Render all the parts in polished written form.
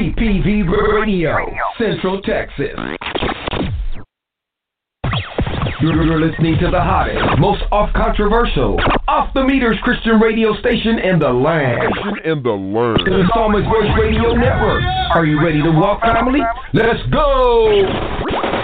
TPV Radio, Central Texas. You're listening to the hottest, most off-controversial, off-the-meters Christian radio station in the land. The Psalmist Voice Radio Network. Are you ready to walk, family? Let's go!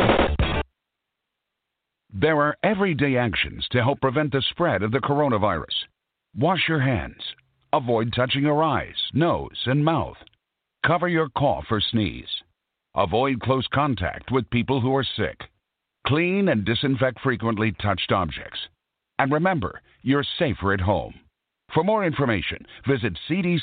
There are everyday actions to help prevent the spread of the coronavirus. Wash your hands. Avoid touching your eyes, nose, and mouth. Cover your cough or sneeze. Avoid close contact with people who are sick. Clean and disinfect frequently touched objects. And remember, you're safer at home. For more information, visit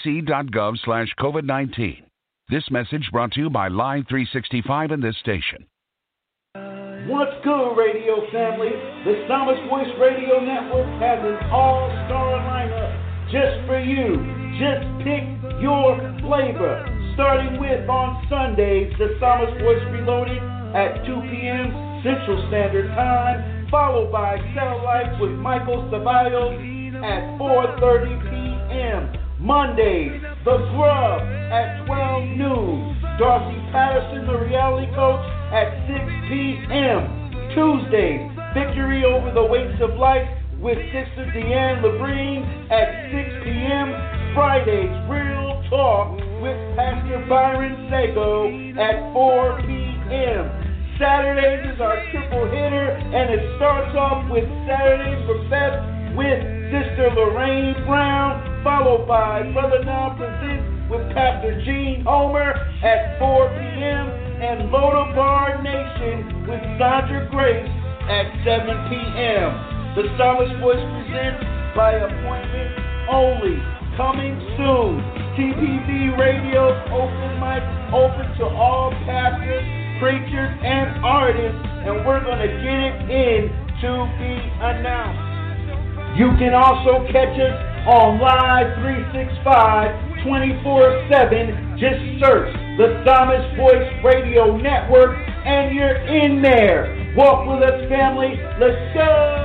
cdc.gov/COVID-19. This message brought to you by Live 365 and this station. What's good, radio family? The Psalmist Voice Radio Network has an all-star lineup just for you. Just pick your flavor. Starting with on Sundays, the Psalmist Voice Reloaded at 2 p.m. Central Standard Time, followed by Satellite with Michael Ceballos at 4:30 p.m. Mondays, The Grub at 12 noon. Darcy Patterson, the reality coach, at 6 p.m. Tuesdays, Victory Over the Weights of Life with Sister Deanne Labrine at 6 p.m. Fridays, Real Talk with Pastor Byron Sago at 4 p.m. Saturdays is our triple hitter, and it starts off with Saturdays for Beth with Sister Lorraine Brown, followed by Brother Now Presents with Pastor Gene Homer at 4 p.m. and Lodabar Nation with Sandra Grace at 7 p.m. The Psalmist Voice presents by appointment only. Coming soon. TPV Radio's open mic, open to all pastors, preachers, and artists, and we're going to get it in to be announced. You can also catch us on Live 365 24/7. Just search the Psalmist Voice Radio Network and you're in there. Walk with us, family. Let's go!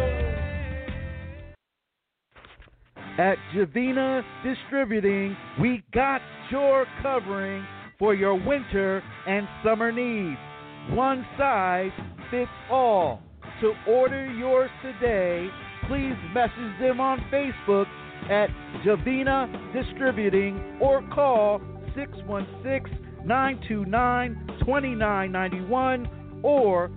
At Javina Distributing, we got your covering for your winter and summer needs. One size fits all. To order yours today, please message them on Facebook at Javina Distributing or call 616-929-2991 or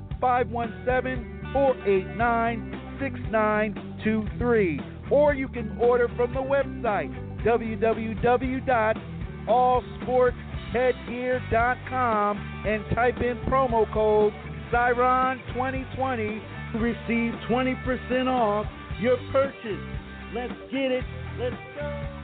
517-489-6923. Or you can order from the website www.allsportsheadgear.com and type in promo code Siron2020 to receive 20% off your purchase. Let's get it. Let's go.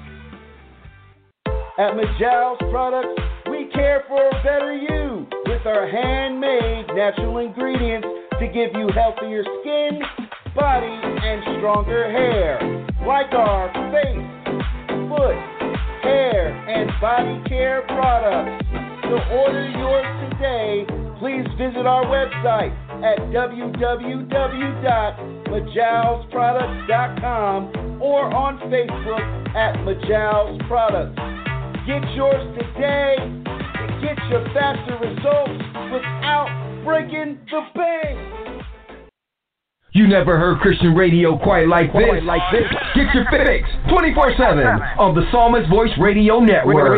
At Majal's Products, we care for a better you with our handmade natural ingredients to give you healthier skin, body, and stronger hair. Like our face, foot, hair, and body care products. To order yours today, please visit our website at www.majalsproducts.com or on Facebook at Majal's Products. Get yours today and get your faster results without breaking the bank. You never heard Christian radio quite like this. Get your fix 24/7 on the Psalmist Voice Radio Network.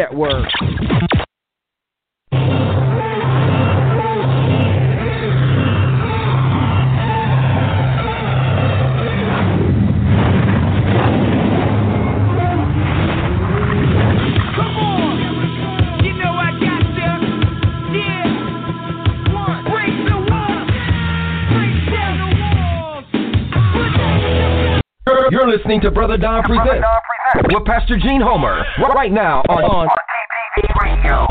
You're listening to Brother Don Presents with Pastor Gene Homer right now on TPV Radio.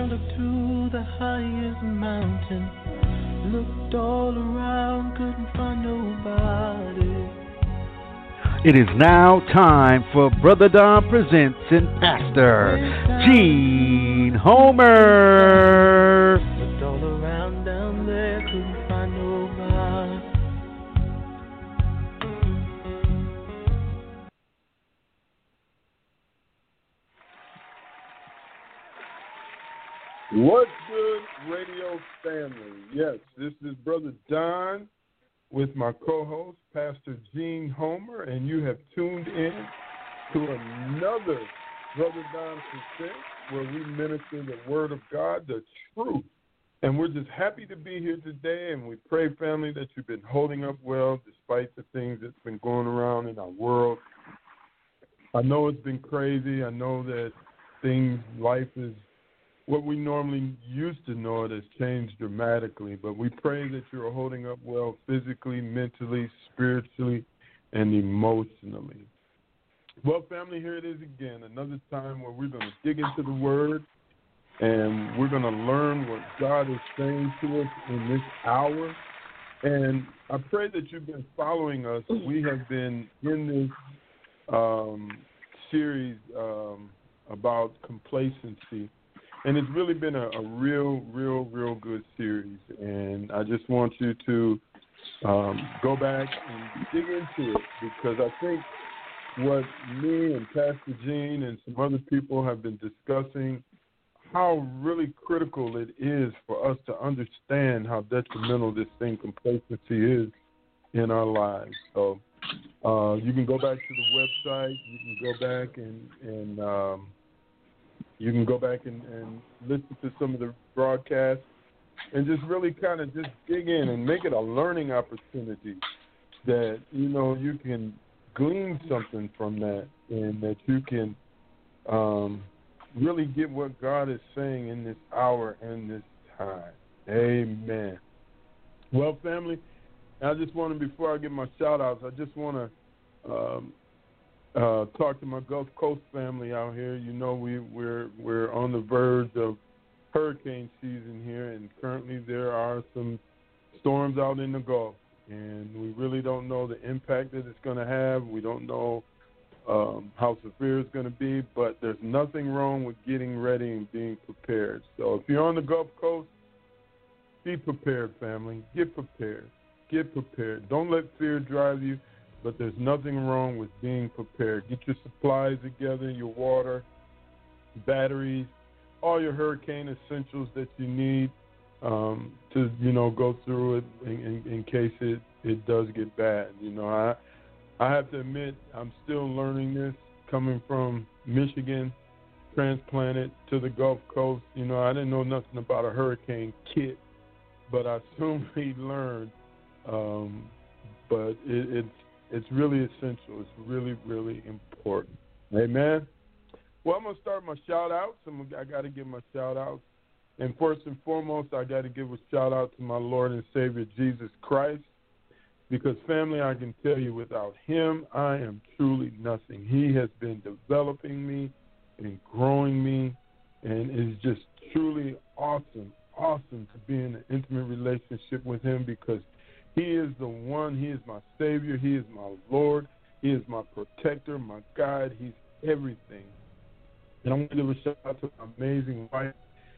Climbed up to the highest mountain. Looked all around, couldn't find nobody. It is now time for Brother Don Presents and Pastor Gene Homer. Looked all around down there, couldn't find nobody. What's good, radio family? Yes, this is Brother Don with my co-host, Pastor Gene Homer, and you have tuned in to another Brother Don Presents, where we minister the Word of God, the truth. And we're just happy to be here today, and we pray, family, that you've been holding up well despite the things that's been going around in our world. I know it's been crazy. I know that life is what we normally used to know. It has changed dramatically, but we pray that you're holding up well physically, mentally, spiritually, and emotionally. Well, family, here it is again, another time where we're going to dig into the Word, and we're going to learn what God is saying to us in this hour. And I pray that you've been following us. We have been in this series about complacency. And it's really been a real good series. And I just want you to go back and dig into it, because I think what me and Pastor Gene and some other people have been discussing, how really critical it is for us to understand how detrimental this thing, complacency, is in our lives. So you can go back to the website. You can go back and listen to some of the broadcasts and just really kind of just dig in and make it a learning opportunity that, you know, you can glean something from that, and that you can really get what God is saying in this hour and this time. Amen. Well, family, I just want to, before I give my shout-outs, I just want to talk to my Gulf Coast family out here. You know, we're on the verge of hurricane season here, and currently there are some storms out in the Gulf, and we really don't know the impact that it's going to have. We don't know how severe it's going to be, but there's nothing wrong with getting ready and being prepared. So if you're on the Gulf Coast, be prepared, family. Get prepared. Get prepared. Don't let fear drive you. But there's nothing wrong with being prepared. Get your supplies together, your water, batteries, all your hurricane essentials that you need to, you know, go through it in case it does get bad. You know, I have to admit, I'm still learning this, coming from Michigan, transplanted to the Gulf Coast. You know, I didn't know nothing about a hurricane kit, but I soon learned. But it's really essential. It's really, really important. Amen. Well, I'm going to start my shout-outs. I got to give my shout-outs. And first and foremost, I got to give a shout-out to my Lord and Savior, Jesus Christ, because, family, I can tell you, without him, I am truly nothing. He has been developing me and growing me, and it's just truly awesome to be in an intimate relationship with him, because he is the one. He is my Savior. He is my Lord. He is my protector, my guide. He's everything. And I want to give a shout-out to my amazing wife.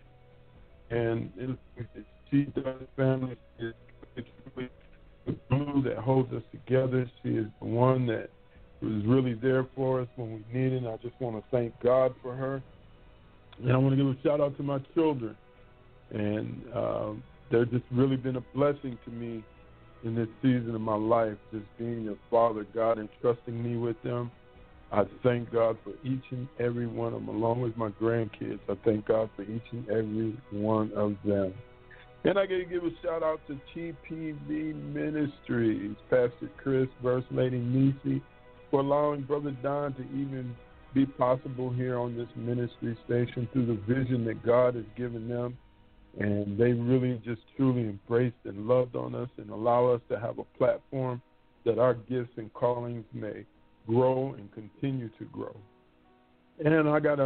And she does, family. It's really the glue that holds us together. She is the one that was really there for us when we needed. I just want to thank God for her. And I want to give a shout-out to my children. And they're just really been a blessing to me in this season of my life, just being a father, God entrusting me with them. I thank God for each and every one of them, along with my grandkids. I thank God for each and every one of them. And I got to give a shout-out to TPV Ministries, Pastor Chris, First Lady Nisi, for allowing Brother Don to even be possible here on this ministry station through the vision that God has given them. And they really just truly embraced and loved on us and allow us to have a platform that our gifts and callings may grow and continue to grow. And I got to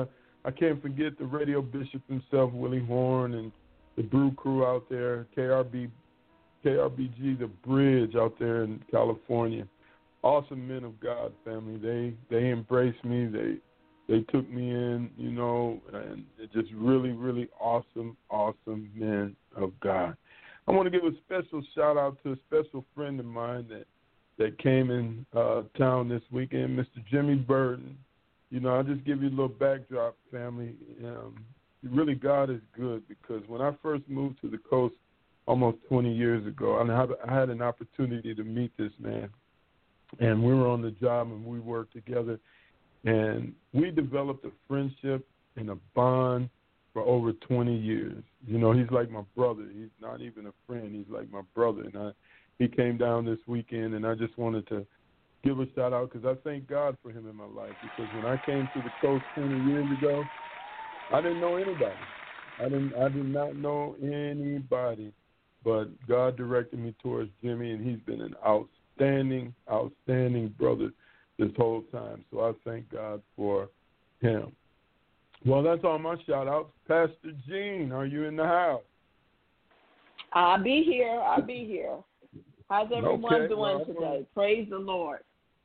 I can't forget the radio bishop himself, Willie Horn, and the Brew Crew out there, KRBG, The Bridge out there in California. Awesome men of God, family. They embraced me. They took me in, you know, and just really, really awesome men of God. I want to give a special shout out to a special friend of mine that came in town this weekend, Mr. Jimmy Burton. You know, I'll just give you a little backdrop, family. Really, God is good, because when I first moved to the coast almost 20 years ago, I had an opportunity to meet this man. And we were on the job and we worked together. And we developed a friendship and a bond for over 20 years. You know, he's like my brother. He's not even a friend. He's like my brother. And he came down this weekend, and I just wanted to give a shout out because I thank God for him in my life. Because when I came to the coast 20 years ago, I didn't know anybody. I did not know anybody, but God directed me towards Jimmy, and he's been an outstanding brother this whole time. So I thank God for him. Well, that's all my shout outs. Pastor Gene, are you in the house? I'll be here. How's everyone doing today? Praise the Lord.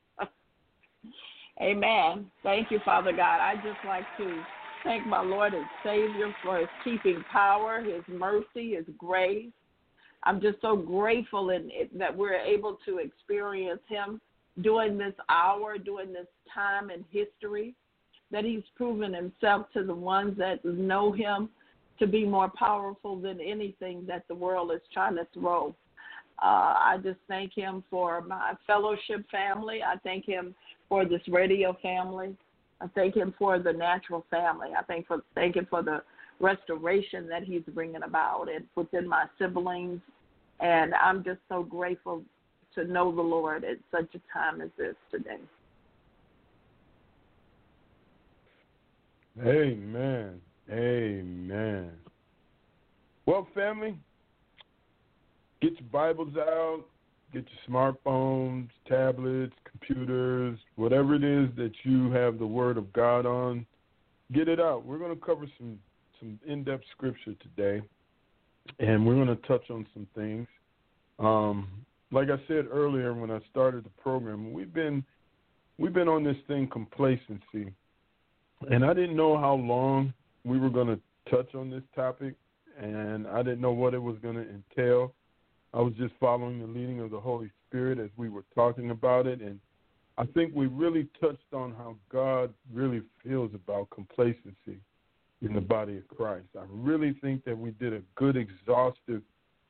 Amen. Thank you, Father God. I'd just like to thank my Lord and Savior for his keeping power, his mercy, his grace. I'm just so grateful that we're able to experience him during this hour, during this time in history, that he's proven himself to the ones that know him to be more powerful than anything that the world is trying to throw. I just thank him for my fellowship family. I thank him for this radio family. I thank him for the natural family. I thank him for the restoration that he's bringing about and within my siblings. And I'm just so grateful to know the Lord at such a time as this today. Amen. Well, family, get your Bibles out, get your smartphones, tablets, computers, whatever it is that you have the Word of God on, get it out. We're going to cover some in-depth scripture today, and we're going to touch on some things. Like I said earlier when I started the program, we've been on this thing, complacency, and I didn't know how long we were going to touch on this topic, and I didn't know what it was going to entail. I was just following the leading of the Holy Spirit as we were talking about it, and I think we really touched on how God really feels about complacency in the body of Christ. I really think that we did a good, exhaustive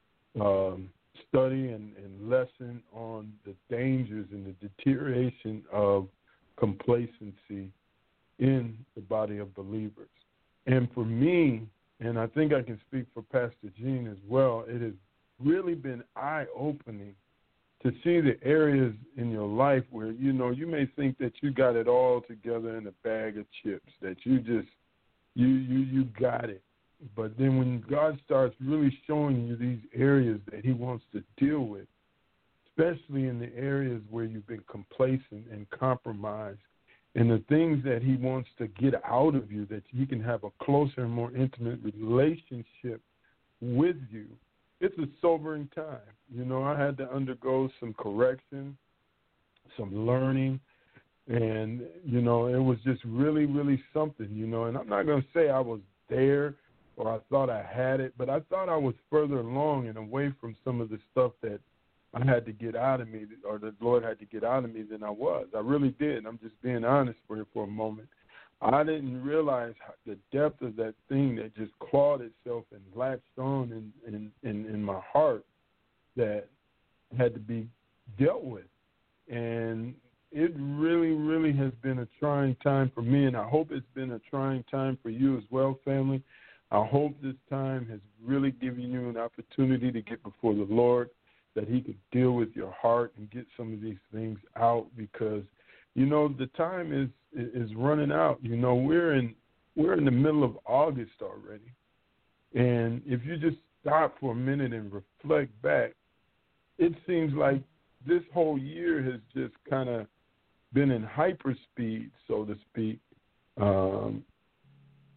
study and lesson on the dangers and the deterioration of complacency in the body of believers. And for me, and I think I can speak for Pastor Gene as well, it has really been eye-opening to see the areas in your life where, you know, you may think that you got it all together in a bag of chips, that you just, you got it. But then when God starts really showing you these areas that he wants to deal with, especially in the areas where you've been complacent and compromised, and the things that he wants to get out of you, that he can have a closer and more intimate relationship with you, it's a sobering time. You know, I had to undergo some correction, some learning, and, you know, it was just really, really something, you know. And I'm not going to say I was there or I thought I had it, but I thought I was further along and away from some of the stuff that I had to get out of me, or the Lord had to get out of me, than I was. I really did. I'm just being honest for a moment. I didn't realize the depth of that thing that just clawed itself and latched on in my heart that had to be dealt with. And it really, really has been a trying time for me, and I hope it's been a trying time for you as well, family. I hope this time has really given you an opportunity to get before the Lord, that he could deal with your heart and get some of these things out, because, you know, the time is running out. You know, we're in the middle of August already. And if you just stop for a minute and reflect back, it seems like this whole year has just kind of been in hyperspeed, so to speak.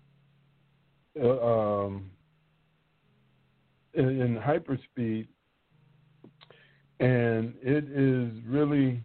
in hyperspeed, and it is really,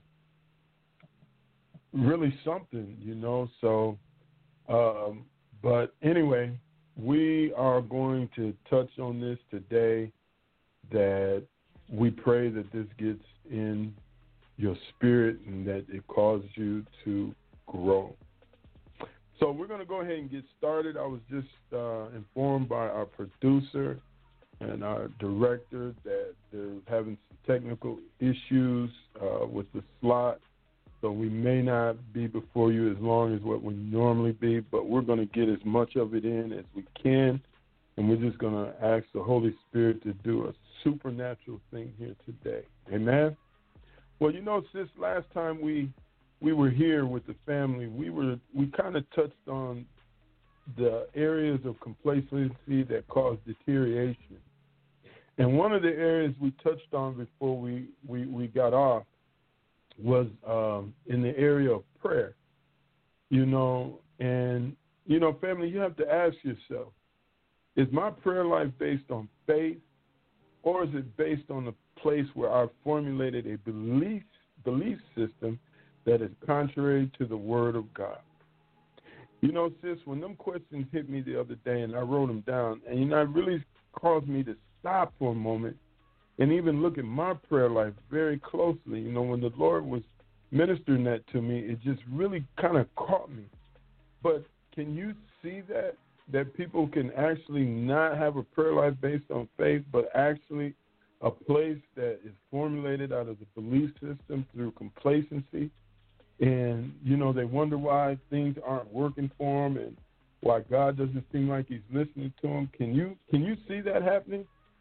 really something, you know. So, but anyway, we are going to touch on this today, that we pray that this gets in your spirit and that it causes you to grow. So we're going to go ahead and get started. I was just informed by our producer and our director that they're having some technical issues with the slot. So we may not be before you as long as what we normally be, but we're going to get as much of it in as we can. And we're just going to ask the Holy Spirit to do a supernatural thing here today. Amen? Well, you know, sis, last time we were here with the family, we kind of touched on the areas of complacency that cause deterioration. And one of the areas we touched on before we got off was in the area of prayer. You know, and, you know, family, you have to ask yourself, is my prayer life based on faith, or is it based on a place where I've formulated a belief system that is contrary to the Word of God? You know, sis, when them questions hit me the other day and I wrote them down, and, you know, it really caused me to stop for a moment and even look at my prayer life very closely. You know, when the Lord was ministering that to me, it just really kind of caught me. But can you see that people can actually not have a prayer life based on faith, but actually a place that is formulated out of the belief system through complacency? And, you know, they wonder why things aren't working for them and why God doesn't seem like he's listening to them. Can you see that happening?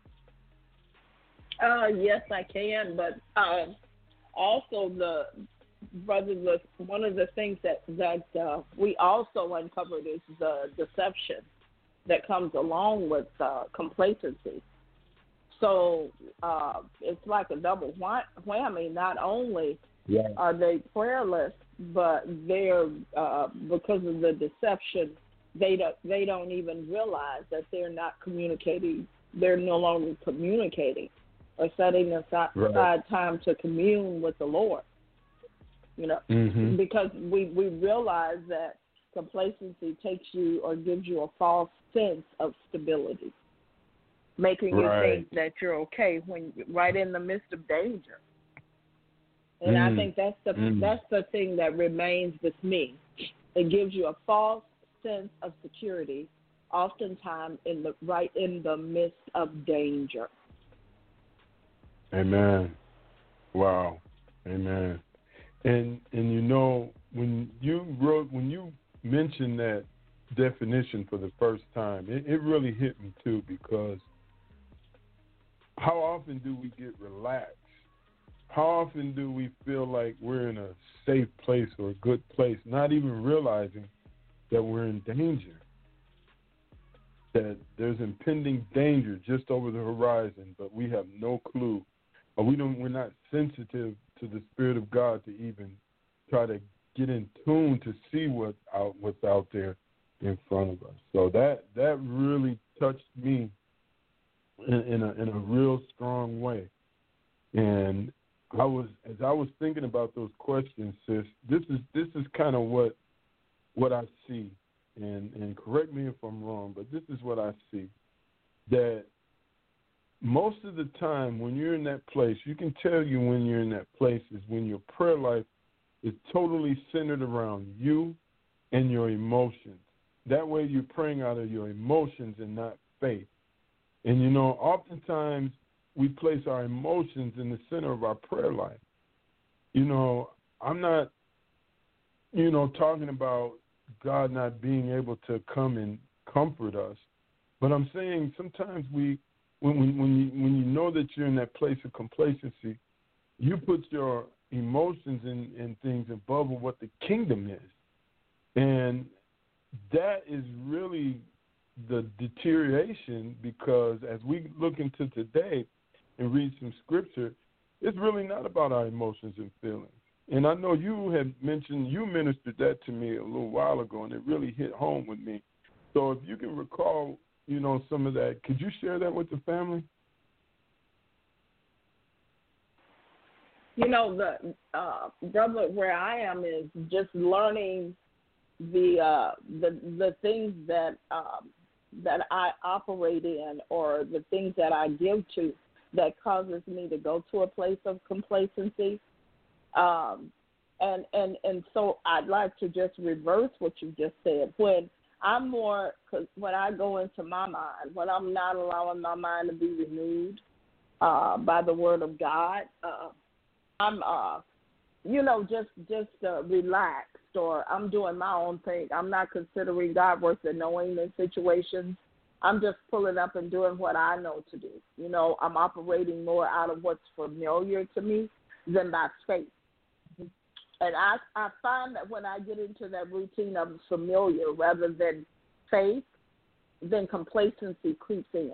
Yes, I can. But also, one of the things that we also uncovered is the deception that comes along with complacency. So it's like a double whammy. Not only are they prayerless, but they're because of the deception, they don't even realize that they're not communicating. They're no longer communicating or setting aside time to commune with the Lord. You know, because we realize that complacency takes you or gives you a false sense of stability, making you think that you're okay when right in the midst of danger. And I think that's the thing that remains with me. It gives you a false sense of security, oftentimes in the midst of danger. Amen. Wow. Amen. And you know, when you mentioned that definition for the first time, it really hit me too, because how often do we get relaxed? How often do we feel like we're in a safe place or a good place, not even realizing that we're in danger, that there's impending danger just over the horizon, but we have no clue, or we're not sensitive to the Spirit of God to even try to get in tune to see what's out there in front of us. So that really touched me in a real strong way. And as I was thinking about those questions, sis, this is kind of what I see, and correct me if I'm wrong, but this is what I see, that most of the time when you're in that place, you can tell you when you're in that place is when your prayer life is totally centered around you and your emotions. That way you're praying out of your emotions and not faith. And, you know, oftentimes we place our emotions in the center of our prayer life. You know, I'm not, you know, talking about God not being able to come and comfort us, but I'm saying sometimes when you know that you're in that place of complacency, you put your emotions and things above what the kingdom is. And that is really the deterioration, because as we look into today and read some scripture, it's really not about our emotions and feelings. And I know you had mentioned, you ministered that to me a little while ago, and it really hit home with me, So if you can recall, some of that, could you share that with the family? The brother, where I am is just learning the things that I operate in, or the things that I give to, that causes me to go to a place of complacency. And so I'd like to just reverse what you just said. When I go into my mind, when I'm not allowing my mind to be renewed by the Word of God, I'm just relaxed, or I'm doing my own thing. I'm not considering God worth the knowing in situations. I'm just pulling up and doing what I know to do. I'm operating more out of what's familiar to me than by faith. And I find that when I get into that routine of familiar rather than faith, then complacency creeps in.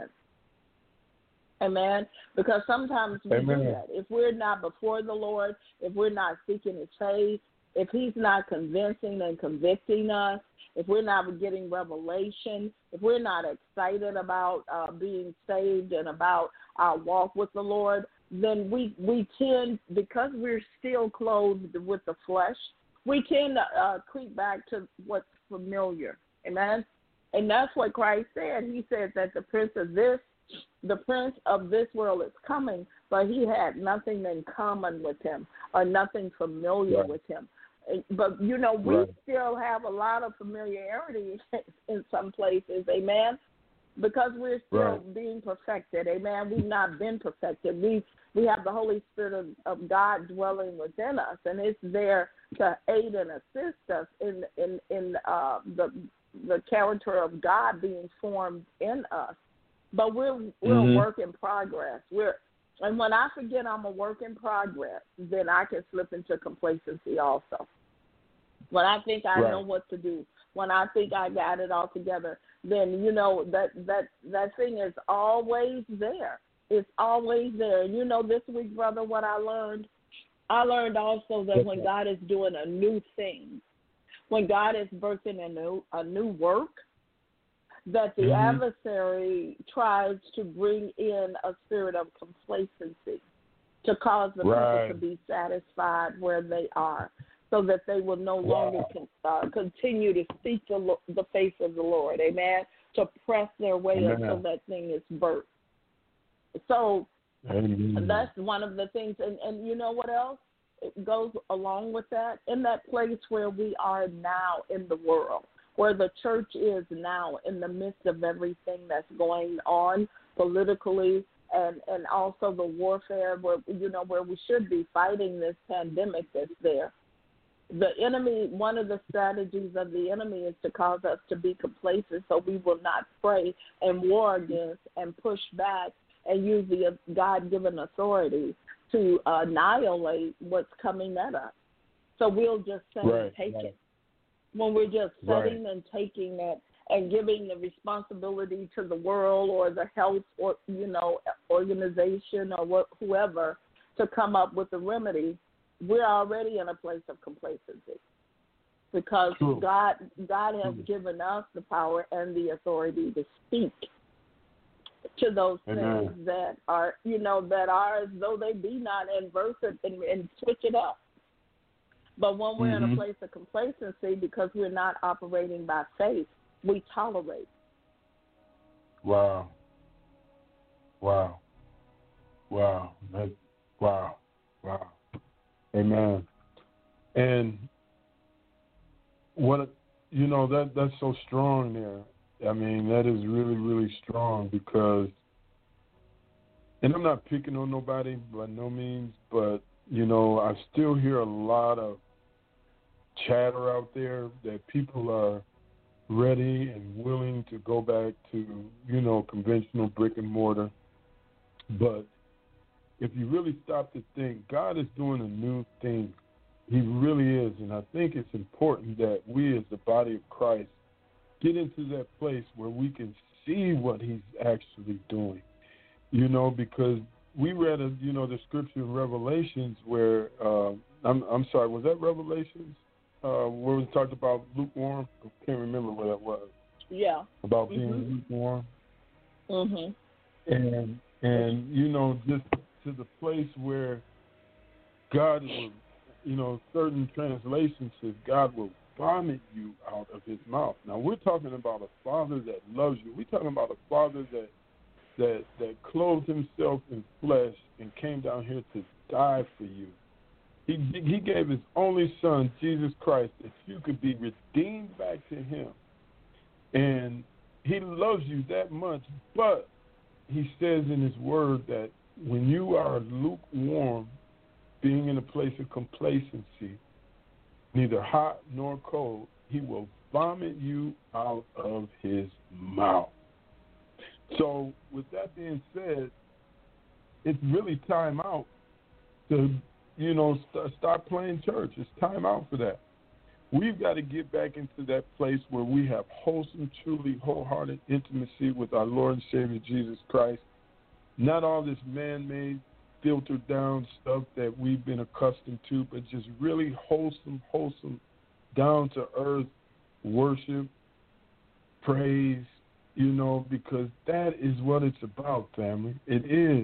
Amen? Because sometimes we do that. If we're not before the Lord, if we're not seeking His face, if He's not convincing and convicting us, if we're not getting revelation, if we're not excited about being saved and about our walk with the Lord, then we tend, because we're still clothed with the flesh, we tend to creep back to what's familiar. Amen? And that's what Christ said. He said that the prince of this world is coming, but he had nothing in common with him, or nothing familiar with him. But, we still have a lot of familiarity in some places, amen, because we're still being perfected, amen. We've not been perfected. We have the Holy Spirit of God dwelling within us, and it's there to aid and assist us in the character of God being formed in us. But we're a work in progress. And when I forget I'm a work in progress, then I can slip into complacency also. When I think I know what to do, when I think I got it all together, then that thing is always there. It's always there. And this week, brother, what I learned also that when God is doing a new thing, when God is birthing a new work, that the adversary tries to bring in a spirit of complacency to cause the people to be satisfied where they are, so that they will no longer continue to seek the face of the Lord, amen, to press their way until that thing is birthed. So that's one of the things. And you know what else? It goes along with that. In that place where we are now in the world, where the church is now in the midst of everything that's going on politically, and also the warfare where we should be fighting this pandemic that's there. The enemy, one of the strategies of the enemy is to cause us to be complacent, so we will not pray and war against and push back and use the God-given authority to annihilate what's coming at us. So we'll just sit and take it. When we're just sitting and taking it and giving the responsibility to the world or the health or organization or whoever to come up with a remedy, we're already in a place of complacency, because God has given us the power and the authority to speak to those things that are as though they be not, and verse it and switch it up. But when we're in a place of complacency, because we're not operating by faith, we tolerate. Wow. Amen. And what that's so strong there. I mean, that is really, really strong, because, and I'm not picking on nobody by no means, but I still hear a lot of chatter out there that people are ready and willing to go back to conventional brick and mortar. But if you really stop to think, God is doing a new thing. He really is. And I think it's important that we as the body of Christ get into that place where we can see what he's actually doing, because we read, the scripture in Revelations where, I'm sorry, was that Revelations? Where we talked about lukewarm? I can't remember where that was. Yeah. about being lukewarm. Mhm. And you know, just to the place where God will, certain translations says God will vomit you out of his mouth. Now we're talking about a father that loves you. We're talking about a father that clothed himself in flesh and came down here to die for you. He gave his only son, Jesus Christ, that you could be redeemed back to him. And he loves you that much, but he says in his word that when you are lukewarm, being in a place of complacency, neither hot nor cold, he will vomit you out of his mouth. So with that being said, it's really time out to, start playing church. It's time out for that. We've got to get back into that place where we have wholesome, truly wholehearted intimacy with our Lord and Savior Jesus Christ. Not all this man-made, filtered down stuff that we've been accustomed to, but just really wholesome, down-to-earth worship, praise, because that is what it's about, family. It is.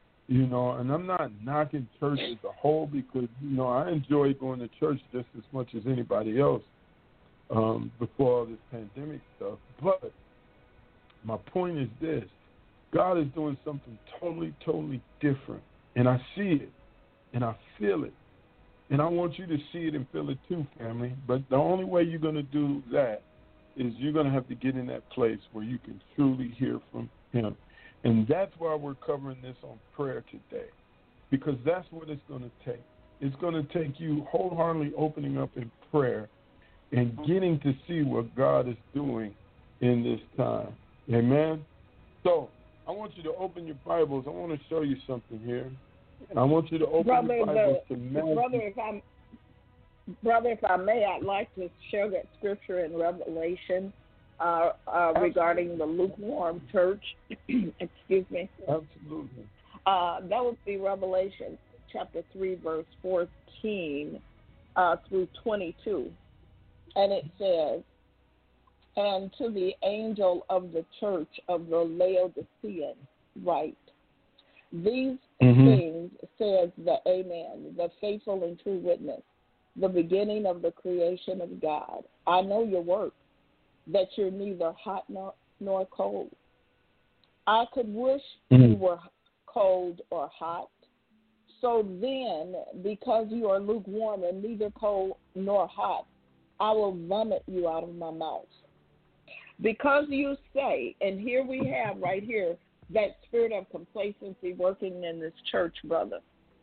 And I'm not knocking church as a whole because, I enjoy going to church just as much as anybody else before all this pandemic stuff. But my point is this. God is doing something totally, totally different. And I see it. And I feel it. And I want you to see it and feel it too, family. But the only way you're going to do that is you're going to have to get in that place where you can truly hear from him. And that's why we're covering this on prayer today, because that's what it's going to take. It's going to take you wholeheartedly opening up in prayer and getting to see what God is doing in this time. Amen? So I want you to open your Bibles. I want to show you something here. And I want you to open your Bibles to Matthew. Brother, if I may, I'd like to share that scripture in Revelation regarding the lukewarm church. Excuse me. Absolutely. That would be Revelation chapter 3, verse 14 through 22. And it says, "And to the angel of the church of the Laodicean write, these things says the Amen, the faithful and true witness, the beginning of the creation of God. I know your works, that you're neither hot nor cold. I could wish you were cold or hot. So then, because you are lukewarm and neither cold nor hot, I will vomit you out of my mouth. Because you say," and here we have right here that spirit of complacency working in this church, brother.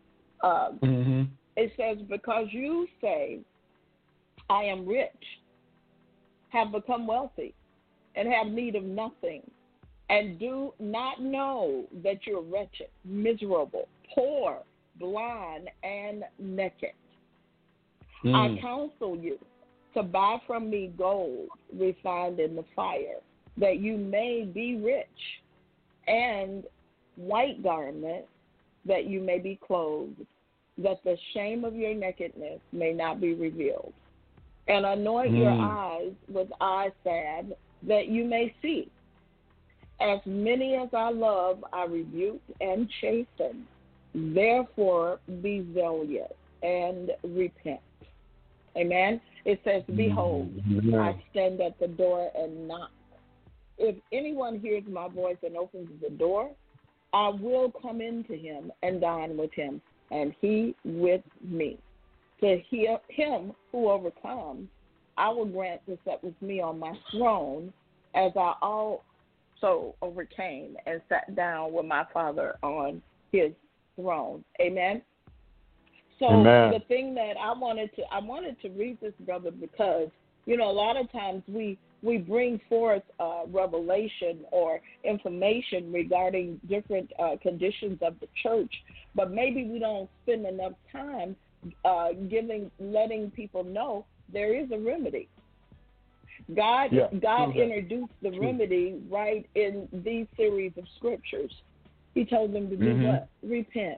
It says, because you say, I am rich, have become wealthy, and have need of nothing, and do not know that you're wretched, miserable, poor, blind, and naked. I counsel you to buy from me gold refined in the fire, that you may be rich, and white garments, that you may be clothed, that the shame of your nakedness may not be revealed. And anoint your eyes with eye salve, that you may see. As many as I love, I rebuke and chasten. Therefore, be zealous and repent. Amen. It says, behold, I stand at the door and knock. If anyone hears my voice and opens the door, I will come into him and dine with him, and he with me. To him who overcomes, I will grant to sit with me on my throne, as I also overcame and sat down with my Father on his throne. Amen. So the thing that I wanted to read this, brother, because a lot of times we bring forth revelation or information regarding different conditions of the church, but maybe we don't spend enough time letting people know there is a remedy. God introduced the remedy right in these series of scriptures. He told them to do what? Repent.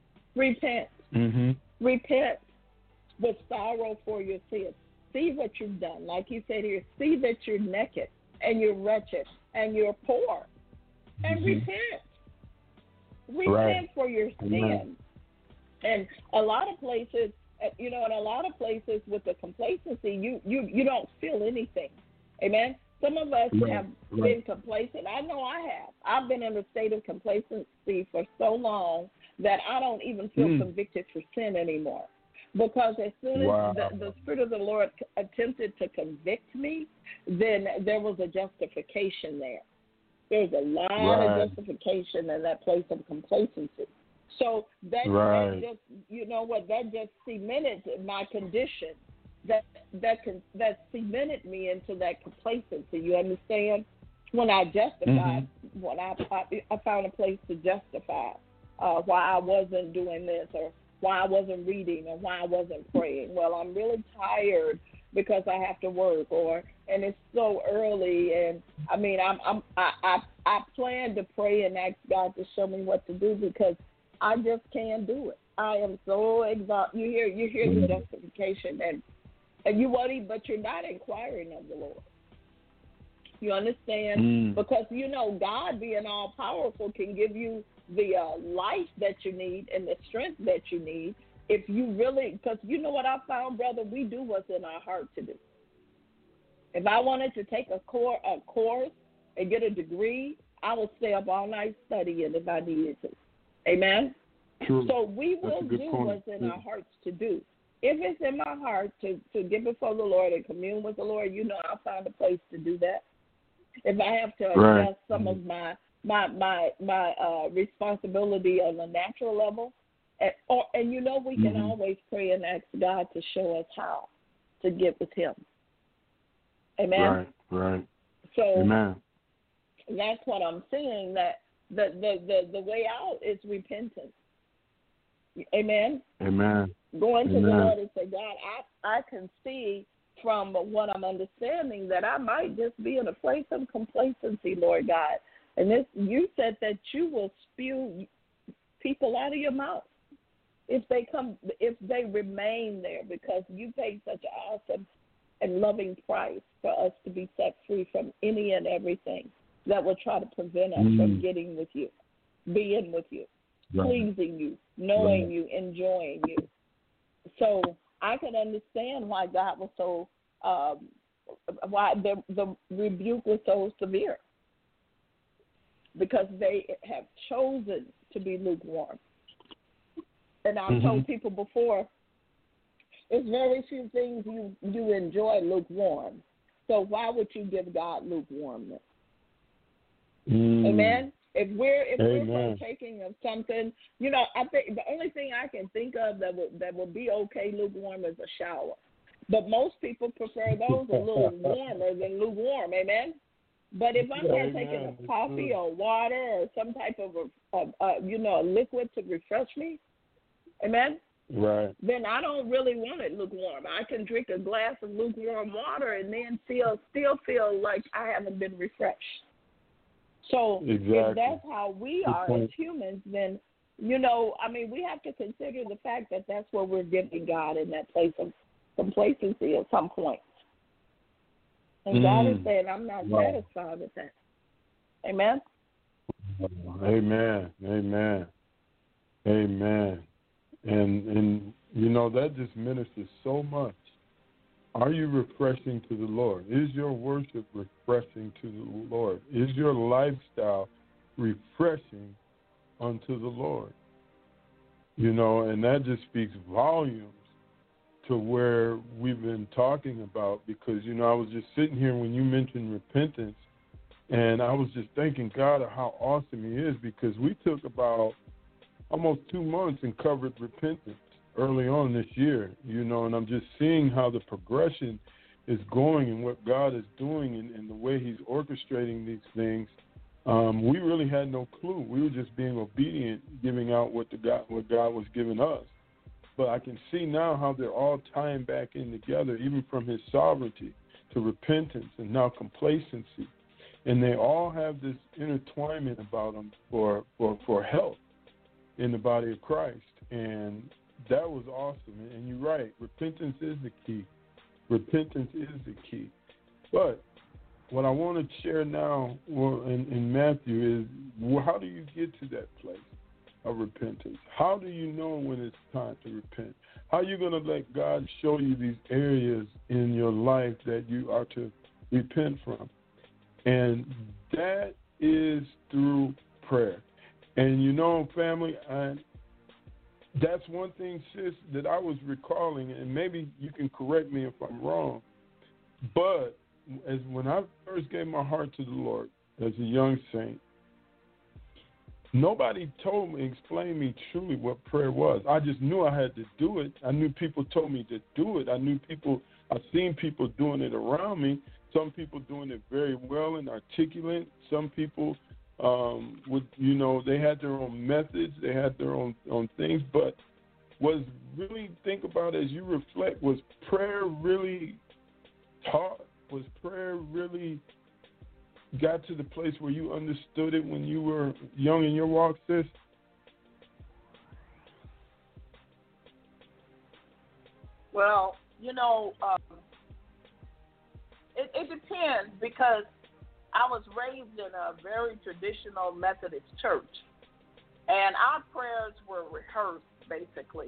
Repent with sorrow for your sins. See what you've done. Like he said here, see that you're naked and you're wretched and you're poor. And repent. Repent for your sin. And a lot of places, in a lot of places with the complacency, you don't feel anything. Amen? Some of us have been complacent. I know I have. I've been in a state of complacency for so long that I don't even feel convicted for sin anymore. Because as soon as the Spirit of the Lord attempted to convict me, then there was a justification there. There's a lot of justification in that place of complacency. So that just, that just cemented my condition. That cemented me into that complacency. You understand? When I justified, when I found a place to justify why I wasn't doing this or why I wasn't reading or why I wasn't praying. Well, I'm really tired because I have to work, and it's so early, and I mean, I plan to pray and ask God to show me what to do because I just can't do it. I am so exhausted. You hear the justification, and you worry, but you're not inquiring of the Lord. You understand? Because God, being all powerful, can give you the life that you need and the strength that you need. If you really, because you know what I found, brother, we do what's in our heart to do. If I wanted to take a course and get a degree, I would stay up all night studying if I needed to. Amen? True. So we will do what's in our hearts to do. If it's in my heart to get before the Lord and commune with the Lord, I'll find a place to do that. If I have to adjust some of my responsibility on the natural level, and we can always pray and ask God to show us how to get with Him. Amen. Right. So Amen. That's what I'm saying. That the way out is repentance. Amen. Going to the Lord and say, God, I can see from what I'm understanding that I might just be in a place of complacency, Lord God. And you said that you will spew people out of your mouth if they remain there, because you paid such an awesome and loving price for us to be set free from any and everything that will try to prevent us from getting with you, being with you, pleasing you, knowing you, enjoying you. So I can understand why God was so, why the rebuke was so severe, because they have chosen to be lukewarm. And I've told people before, there's very few things you enjoy lukewarm. So why would you give God lukewarmness? Amen? If we're partaking of something, I think the only thing I can think of that will be okay lukewarm is a shower. But most people prefer those a little warmer than lukewarm. Amen? But if I'm partaking of coffee or water or some type of a liquid to refresh me, amen? Right. Then I don't really want it lukewarm. I can drink a glass of lukewarm water and then still feel like I haven't been refreshed. So if that's how we are as humans, then, we have to consider the fact that that's what we're giving God in that place of complacency at some point. And God is saying, I'm not satisfied with that. Amen? Amen. And that just ministers so much. Are you refreshing to the Lord? Is your worship refreshing to the Lord? Is your lifestyle refreshing unto the Lord? And that just speaks volumes to where we've been talking about, because, I was just sitting here when you mentioned repentance, and I was just thanking God of how awesome He is, because we took about almost 2 months and covered repentance early on this year, and I'm just seeing how the progression is going and what God is doing and the way He's orchestrating these things. We really had no clue. We were just being obedient, giving out what God was giving us. But I can see now how they're all tying back in together, even from His sovereignty to repentance and now complacency. And they all have this intertwinement about them for health in the body of Christ. And that was awesome. And you're right. Repentance is the key. But what I want to share now in Matthew is, how do you get to that place of repentance? How do you know when it's time to repent? How are you going to let God show you these areas in your life that you are to repent from? And that is through prayer. And you know, family, that's one thing, sis, that I was recalling, and maybe you can correct me if I'm wrong, but when I first gave my heart to the Lord as a young saint, nobody explained me truly what prayer was. I just knew I had to do it. I knew people told me to do it. I've seen people doing it around me. Some people doing it very well and articulate. Some people they had their own methods. They had their own things. But think about as you reflect, was prayer really taught? Was prayer really got to the place where you understood it when you were young in your walk, sis? Well, it depends, because I was raised in a very traditional Methodist church, and our prayers were rehearsed, basically,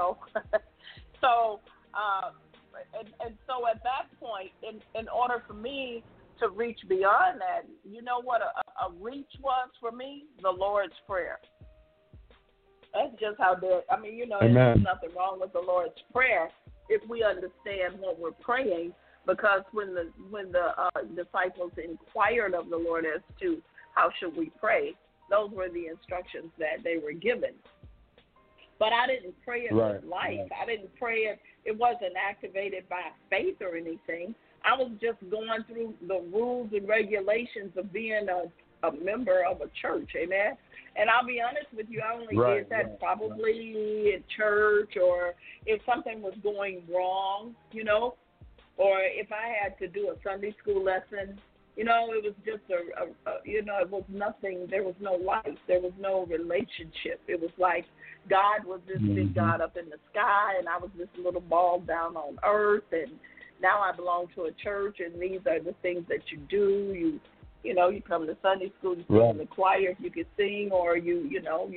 So, and so at that point, in order for me to reach beyond that, you know what a reach was for me? The Lord's Prayer. That's just how there's nothing wrong with the Lord's Prayer if we understand what we're praying. Because when the disciples inquired of the Lord as to how should we pray, those were the instructions that they were given. But I didn't pray it with life. I didn't pray it. It wasn't activated by faith or anything. I was just going through the rules and regulations of being a member of a church, amen? And I'll be honest with you, I only did that probably at church, or if something was going wrong, or if I had to do a Sunday school lesson, it was just it was nothing. There was no life. There was no relationship. It was like God was this big God up in the sky, and I was this little ball down on earth, and now I belong to a church, and these are the things that you do. You come to Sunday school, you sing in the choir if you can sing, or you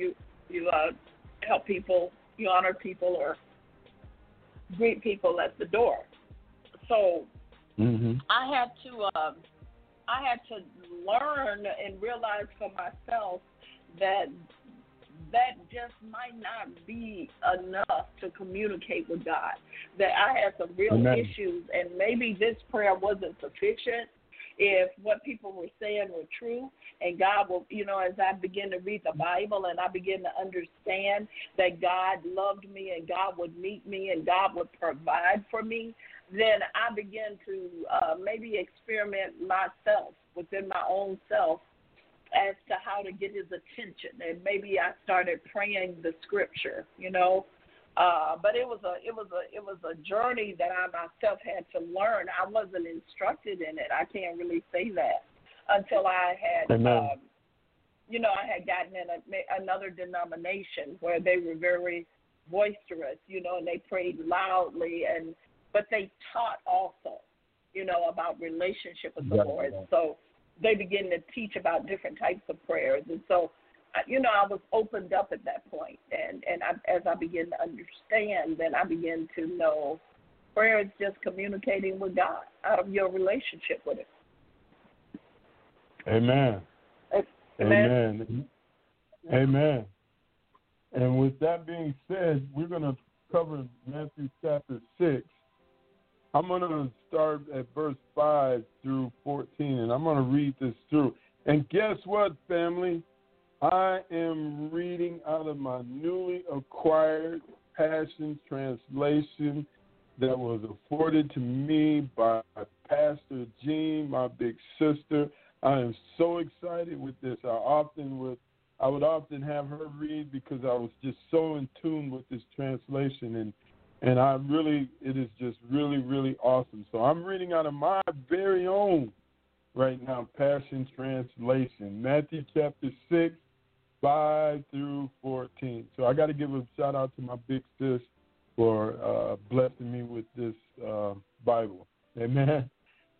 help people, you honor people, or greet people at the door. So I had to learn and realize for myself that just might not be enough to communicate with God. That I had some real issues, and maybe this prayer wasn't sufficient if what people were saying were true. And God will, as I begin to read the Bible and I begin to understand that God loved me and God would meet me and God would provide for me, then I began to maybe experiment myself within my own self as to how to get his attention. And maybe I started praying the scripture, but it was a journey that I myself had to learn. I wasn't instructed in it. I can't really say that until I had, I had gotten in another denomination where they were very boisterous, and they prayed loudly, but they taught also, about relationship with the Lord. So they began to teach about different types of prayers. And so, I was opened up at that point. And as I began to understand, then I began to know prayer is just communicating with God out of your relationship with Him. Amen. Amen. Amen. And with that being said, we're going to cover Matthew chapter 6. I'm going to start at verse 5 through 14, and I'm going to read this through. And guess what, family? I am reading out of my newly acquired Passion Translation that was afforded to me by Pastor Jean, my big sister. I am so excited with this. I would often have her read because I was just so in tune with this translation, and it is just really, really awesome. So I'm reading out of my very own right now Passion Translation, Matthew chapter 6, 5 through 14. So I got to give a shout out to my big sis for blessing me with this Bible. Amen.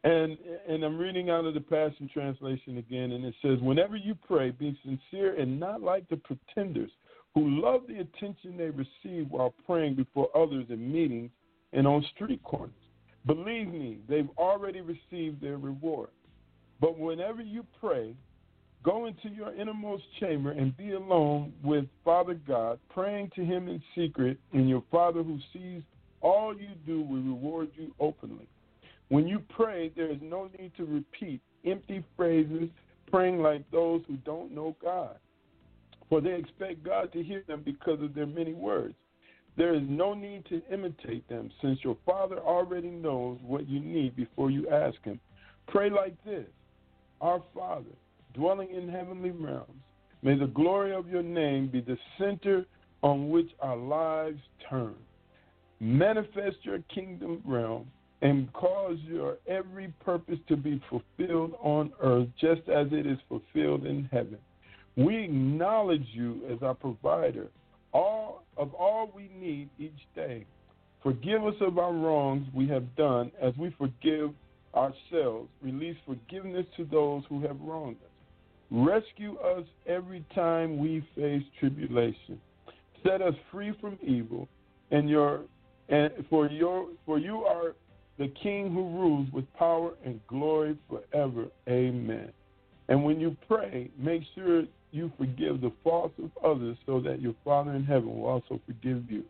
And I'm reading out of the Passion Translation again, and it says, whenever you pray, be sincere and not like the pretenders who love the attention they receive while praying before others in meetings and on street corners. Believe me, they've already received their reward. But whenever you pray, go into your innermost chamber and be alone with Father God, praying to him in secret, and your Father who sees all you do will reward you openly. When you pray, there is no need to repeat empty phrases, praying like those who don't know God, for they expect God to hear them because of their many words. There is no need to imitate them, since your Father already knows what you need before you ask him. Pray like this: Our Father, dwelling in heavenly realms, may the glory of your name be the center on which our lives turn. Manifest your kingdom realm and cause your every purpose to be fulfilled on earth just as it is fulfilled in heaven. We acknowledge you as our provider of all we need each day. Forgive us of our wrongs we have done as we forgive ourselves. Release forgiveness to those who have wronged us. Rescue us every time we face tribulation. Set us free from evil, for you are the King who rules with power and glory forever. Amen. And when you pray, make sure you forgive the faults of others so that your Father in heaven will also forgive you.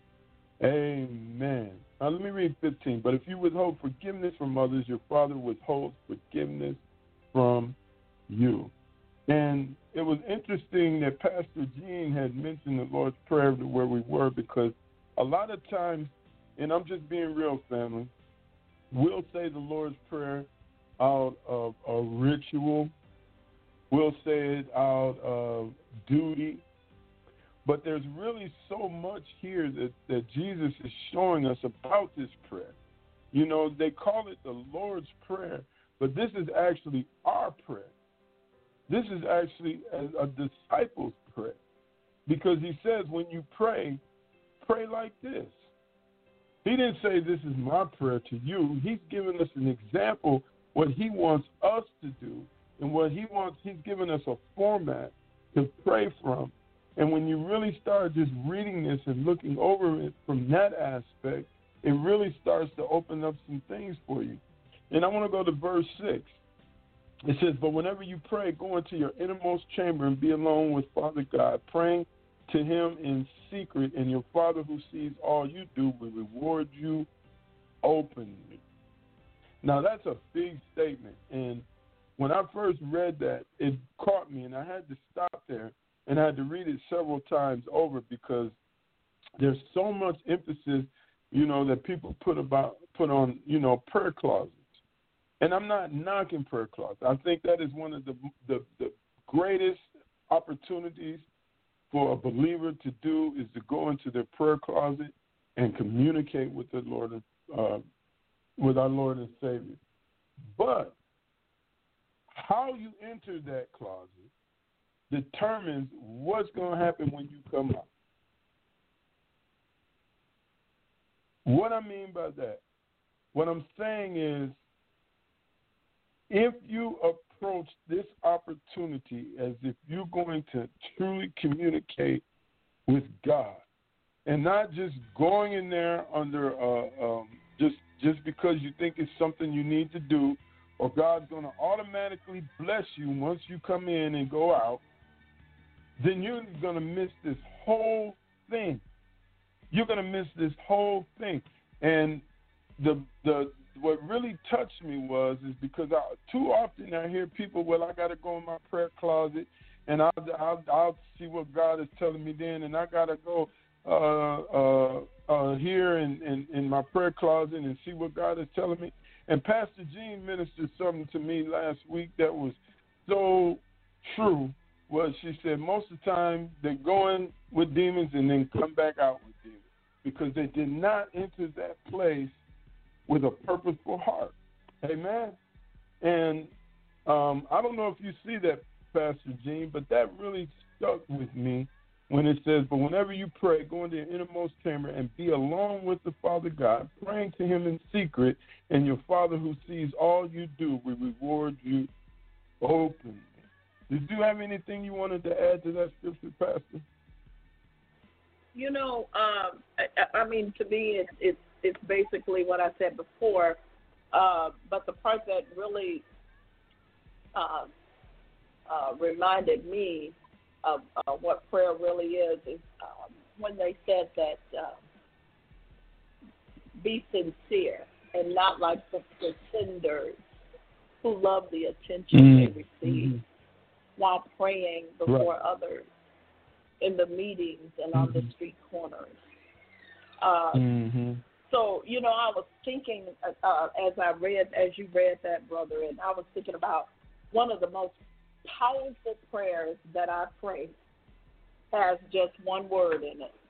Amen. Now let me read 15. But if you withhold forgiveness from others, your Father withholds forgiveness from you. And it was interesting that Pastor Gene had mentioned the Lord's Prayer where we were, because a lot of times, and I'm just being real, family, we'll say the Lord's Prayer out of a ritual. We'll say it out of duty. But there's really so much here that Jesus is showing us about this prayer. You know, they call it the Lord's Prayer, but this is actually our prayer. This is actually a disciple's prayer, because he says when you pray, pray like this. He didn't say this is my prayer to you. He's given us an example what he wants us to do, and what he wants. He's given us a format to pray from. And when you really start just reading this and looking over it from that aspect, it really starts to open up some things for you. And I want to go to verse 6. It says, but whenever you pray, go into your innermost chamber and be alone with Father God, praying to him in secret, and your Father who sees all you do will reward you openly. Now, that's a big statement. And when I first read that, it caught me, and I had to stop there, and I had to read it several times over, because there's so much emphasis, you know, that people put on, you know, prayer closets. And I'm not knocking prayer closets. I think that is one of the greatest opportunities for a believer to do, is to go into their prayer closet and communicate with the Lord, with our Lord and Savior. But how you enter that closet determines what's going to happen when you come out. What I mean by that, what I'm saying is, if you approach this opportunity as if you're going to truly communicate with God, and not just going in there under just because you think it's something you need to do, or God's going to automatically bless you once you come in and go out, then you're going to miss this whole thing. You're going to miss this whole thing. And what really touched me is because too often I hear people, well, I got to go in my prayer closet and I'll see what God is telling me then, and I got to go here in my prayer closet and see what God is telling me. And Pastor Jean ministered something to me last week that was so true. Well, she said most of the time they go in with demons and then come back out with demons, because they did not enter that place with a purposeful heart. Amen? And I don't know if you see that, Pastor Gene, but that really stuck with me when it says, but whenever you pray, go into your innermost chamber and be alone with the Father God, praying to him in secret, And your Father who sees all you do will reward you openly. Did you have anything you wanted to add to that scripture, Pastor? You know, I mean, to me, it's basically what I said before. But the part that really reminded me of what prayer really is when they said that be sincere and not like the pretenders who love the attention they receive while praying before others in the meetings and on the street corners. So, you know, I was thinking as you read that, brother, and I was thinking about one of the most powerful prayers that I pray has just one word in it.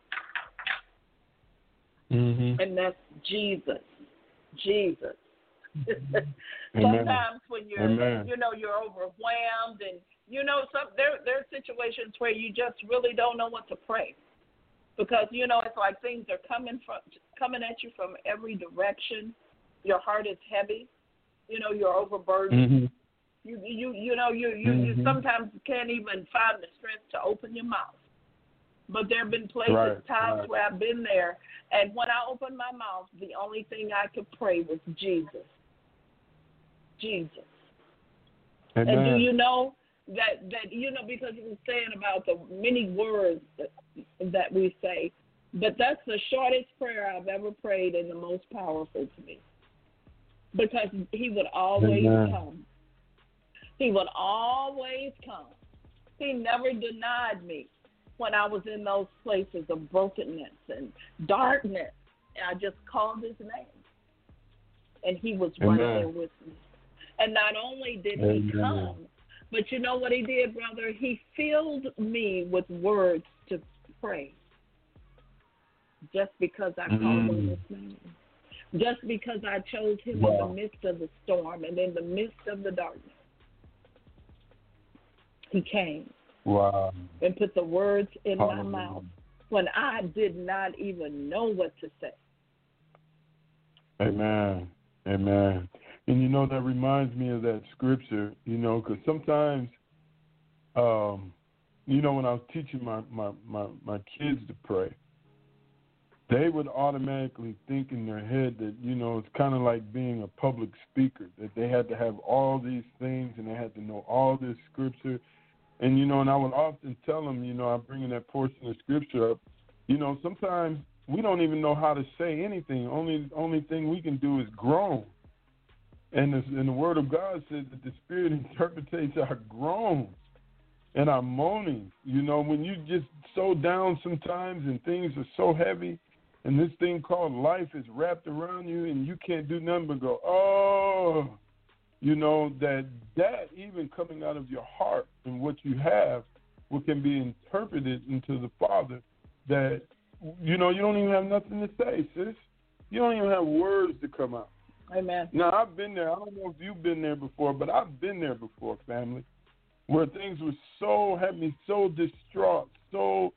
And that's Jesus. Jesus. Sometimes when you're, you know, you're overwhelmed and, you know, there are situations where you just really don't know what to pray because, you know, it's like things are coming at you from every direction. Your heart is heavy. You know, you're overburdened. You know, you sometimes can't even find the strength to open your mouth. But there have been times where I've been there, and when I opened my mouth, the only thing I could pray was Jesus. Jesus. Amen. And do you know that you know, because it was saying about the many words that we say, but that's the shortest prayer I've ever prayed and the most powerful to me. Because he would always come. He would always come. He never denied me when I was in those places of brokenness and darkness. I just called his name. And he was right there with me. And not only did he come, but you know what he did, brother? He filled me with words to pray just because I called on his name. Just because I chose him in the midst of the storm and in the midst of the darkness. He came and put the words in my mouth when I did not even know what to say. Amen. Amen. And, you know, that reminds me of that scripture, you know, because sometimes, you know, when I was teaching my kids to pray, they would automatically think in their head that, you know, it's kind of like being a public speaker, that they had to have all these things and they had to know all this scripture. And, you know, and I would often tell them, you know, I'm bringing that portion of scripture up, you know, sometimes we don't even know how to say anything. Only thing we can do is groan. And the Word of God says that the Spirit interprets our groans and our moaning. You know, when you just so down sometimes and things are so heavy and this thing called life is wrapped around you and you can't do nothing but go, oh, you know, that even coming out of your heart and what you have, what can be interpreted into the Father, that, you know, you don't even have nothing to say, sis. You don't even have words to come out. Amen. Now, I've been there. I don't know if you've been there before, but I've been there before, family, where things were so heavy, so distraught, so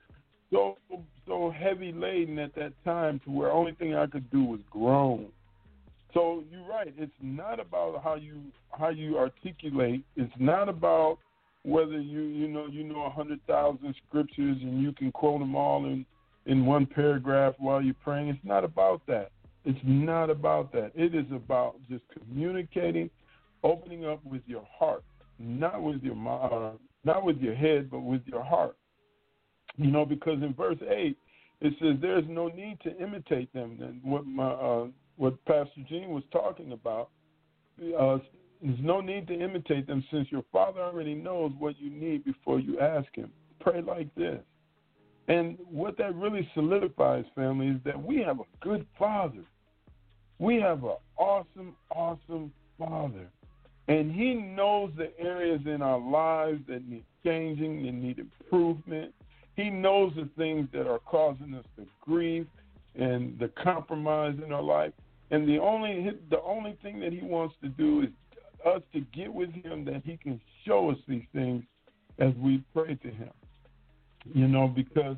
heavy laden at that time to where only thing I could do was groan. So you're right. It's not about how you articulate. It's not about whether you know 100,000 scriptures and you can quote them all in one paragraph while you're praying. It's not about that. It's not about that. It is about just communicating, opening up with your heart, not with your head, but with your heart. You know, because in verse 8 it says there's no need to imitate them. And what Pastor Gene was talking about, there's no need to imitate them since your Father already knows what you need before you ask him. Pray like this. And what that really solidifies, family, is that we have a good Father. We have an awesome, awesome Father. And he knows the areas in our lives that need changing, that need improvement. He knows the things that are causing us the grief and the compromise in our life. And the only thing that he wants to do is us to get with him that he can show us these things as we pray to him. You know, because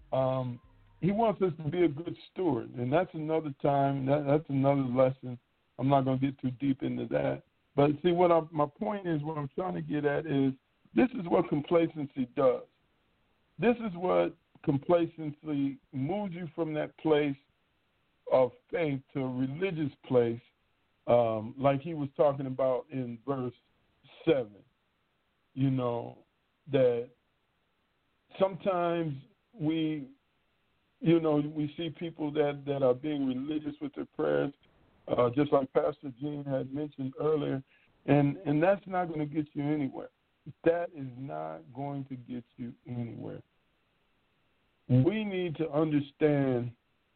he wants us to be a good steward. And that's another time, that's another lesson I'm not going to get too deep into that. But see, my point is, what I'm trying to get at is, this is what complacency does. This is what complacency moves you from that place of faith to a religious place, like he was talking about in verse 7. You know, that sometimes we see people that are being religious with their prayers, just like Pastor Gene had mentioned earlier, and that's not going to get you anywhere. That is not going to get you anywhere. We need to understand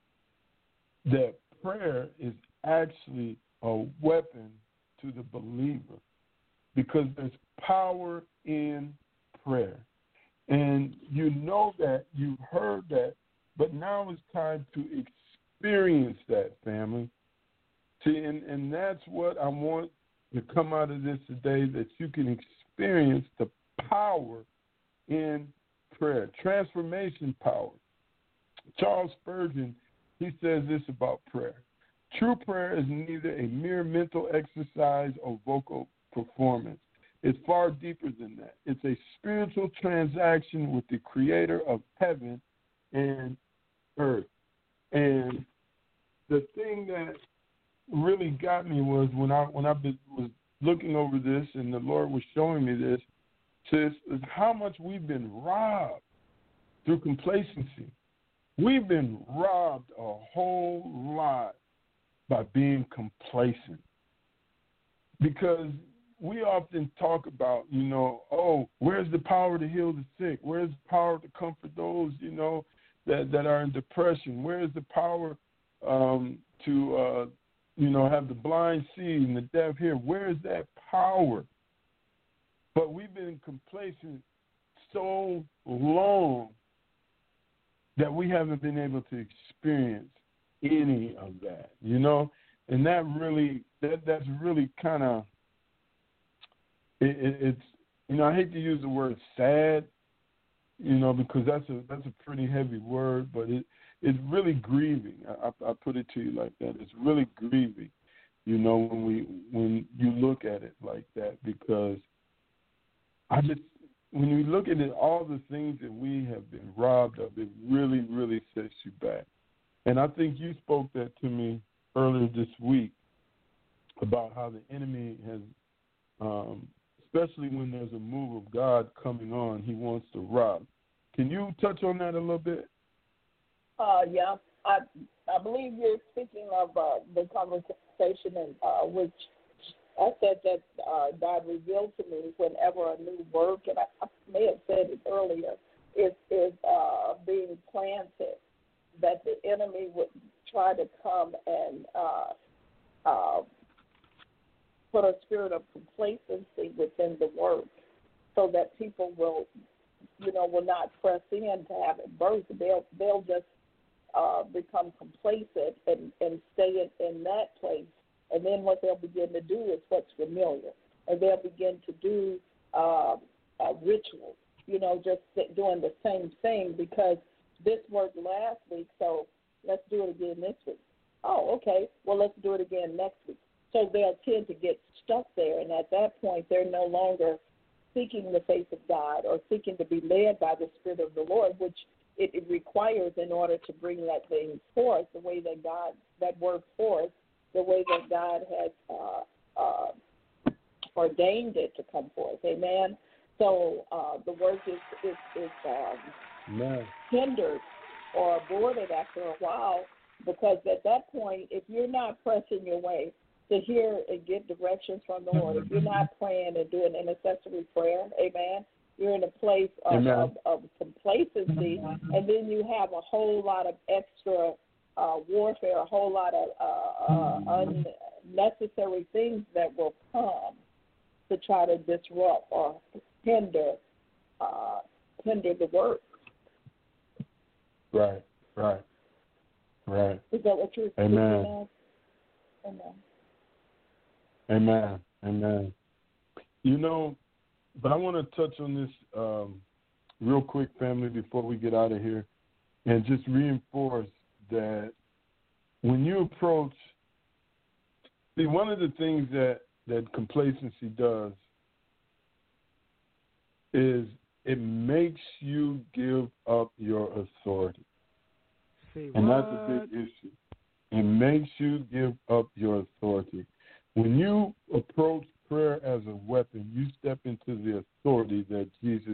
that prayer is actually a weapon to the believer, because there's power in prayer. And you know that, you've heard that, but now it's time to experience that, family. See, and that's what I want to come out of this today, that you can experience the power in prayer, transformation power. Charles Spurgeon, he says this about prayer. True prayer is neither a mere mental exercise or vocal performance. It's far deeper than that. It's a spiritual transaction with the Creator of heaven and earth. And the thing that really got me was when I was looking over this and the Lord was showing me this, is how much we've been robbed through complacency. We've been robbed a whole lot by being complacent. Because we often talk about, where's the power to heal the sick? Where's the power to comfort those, that are in depression? Where's the power to have the blind see and the deaf hear? Where's that power? But we've been complacent so long that we haven't been able to experience any of that, and that really, that's really kind of, it's I hate to use the word sad, because that's a pretty heavy word, but it's really grieving. I put it to you like that. It's really grieving, when you look at it like that, because when you look at it, all the things that we have been robbed of, it really, really sets you back. And I think you spoke that to me earlier this week about how the enemy has, especially when there's a move of God coming on, he wants to rob. Can you touch on that a little bit? Yeah. I believe you're speaking of the conversation in which I said that God revealed to me whenever a new work, and I may have said it earlier, is being planted, that the enemy would try to come and put a spirit of complacency within the work, so that people will not press in to have it birth. They'll just become complacent and stay in that place. And then what they'll begin to do is what's familiar. And they'll begin to do rituals, just doing the same thing, because this worked last week, so let's do it again this week. Oh, okay, well, let's do it again next week. So they'll tend to get stuck there, and at that point they're no longer seeking the face of God or seeking to be led by the Spirit of the Lord, which it requires in order to bring that thing forth the way that God, that word forth, the way that God has ordained it to come forth. Amen. So the work is hindered or aborted after a while, because at that point, if you're not pressing your way to hear and get directions from the Lord, if you're not praying and doing intercessory prayer, amen, you're in a place of complacency, and then you have a whole lot of extra warfare, a whole lot of unnecessary things that will come to try to disrupt or hinder the work. Right. Is that what you're speaking of? Amen. But I want to touch on this real quick, family, before we get out of here, and just reinforce that when you approach See, one of the things that complacency does is it makes you give up your authority. And that's a big issue. It makes you give up your authority. When you approach prayer as a weapon, you step into the authority that Jesus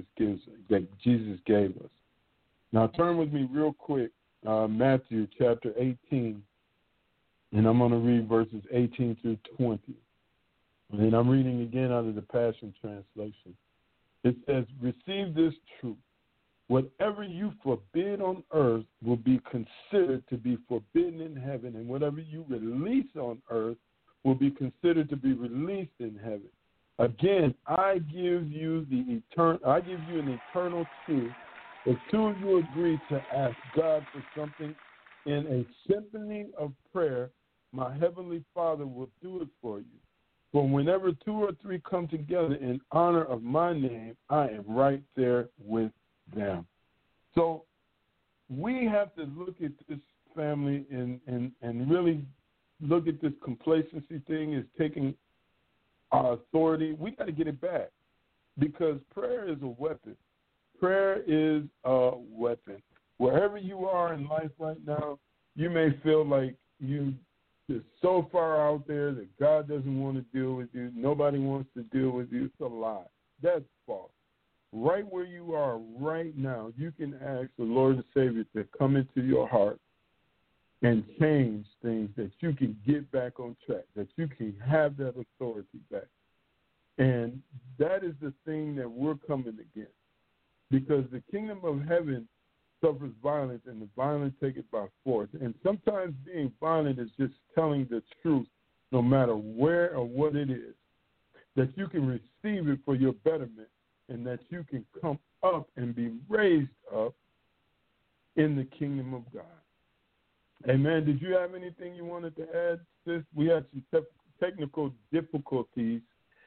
gave us. Now turn with me real quick, Matthew chapter 18, and I'm going to read verses 18 through 20. And I'm reading again out of the Passion Translation. It says, receive this truth. Whatever you forbid on earth will be considered to be forbidden in heaven, and whatever you release on earth will be considered to be released in heaven. Again, I give you an eternal truth. If two of you agree to ask God for something in a symphony of prayer, my heavenly Father will do it for you. For whenever two or three come together in honor of my name, I am right there with them. So we have to look at this family and really look at this complacency thing as taking our authority. We got to get it back because prayer is a weapon. Prayer is a weapon. Wherever you are in life right now, you may feel like you just so far out there that God doesn't want to deal with you. Nobody wants to deal with you. It's a lie. That's false. Right where you are right now, you can ask the Lord and Savior to come into your heart and change things that you can get back on track, that you can have that authority back. And that is the thing that we're coming against. Because the kingdom of heaven suffers violence, and the violent take it by force. And sometimes being violent is just telling the truth, no matter where or what it is, that you can receive it for your betterment, and that you can come up and be raised up in the kingdom of God. Amen. Did you have anything you wanted to add, sis? We had some technical difficulties,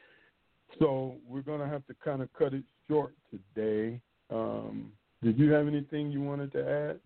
so we're going to have to kind of cut it short today. Did you have anything you wanted to add?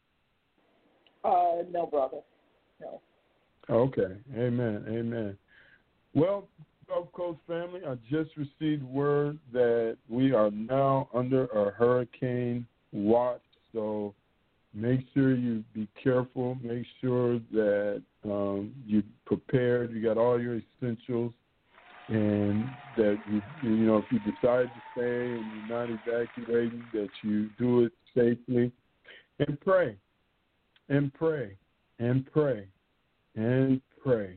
No, brother. No. Okay. Amen. Amen. Well, Gulf Coast family, I just received word that we are now under a hurricane watch, so make sure you be careful. Make sure that you're prepared. You got all your essentials, and that you know if you decide to stay and you're not evacuating, that you do it safely, and pray, and pray, and pray, and pray.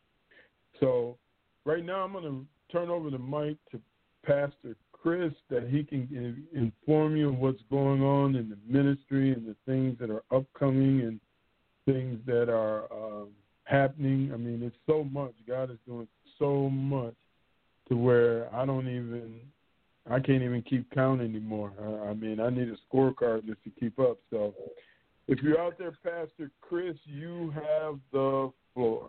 So right now I'm going to turn over the mic to Pastor Chris that he can inform you of what's going on in the ministry and the things that are upcoming and things that are happening. I mean, it's so much. God is doing so much to where I can't even keep count anymore. I mean, I need a scorecard just to keep up. So if you're out there, Pastor Chris, you have the floor.